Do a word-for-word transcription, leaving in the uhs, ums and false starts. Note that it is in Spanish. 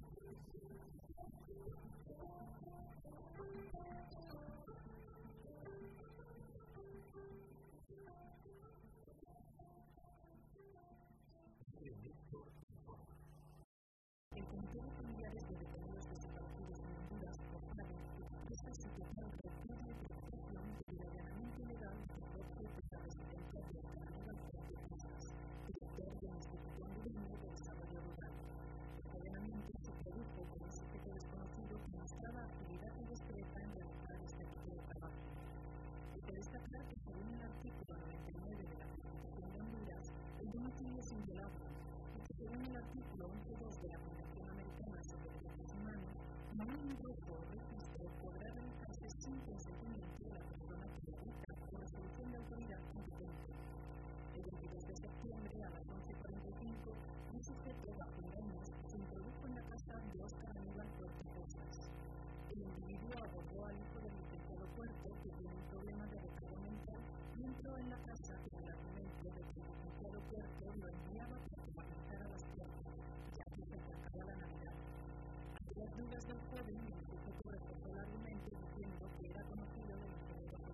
El Comité de Familiares de Detenidos Desaparecidos en Honduras propone que esta situación requiere de protección y de allanamiento ilegal de Jorge Pita Residencia de Aníbal Fuentes Casas, director de la Institución Bilingüe de Desarrollo Rural. El allanamiento se produjo con un sujeto desconocido que mostraba actividad indiscreta en realizar este tipo de trabajo. Hay que destacar que según el artículo noventa y nueve de la Constitución de Honduras, el domicilio es inviolable. Según el artículo once punto dos de la Convención Americana sobre Derechos Humanos, no hay ingreso o registro podrá realizarse sin consentimiento de la persona que lo habita por resolución de autoridad competente. El veintidós de septiembre a las once cuarenta y cinco, un sujeto bajo engaños se introdujo en la casa de Óscar Aníbal Puerto Cosas. El individuo abordó al hijo del licenciado Puerto, que tiene un problema de retardo mental, y entró en la casa con el argumento de que el licenciado Puerto lo enviaba para que organizara las puertas, ya que se acercaba la Navidad. Ante las dudas del joven, el sujeto reforzó el argumento diciendo que era conocido del ingeniero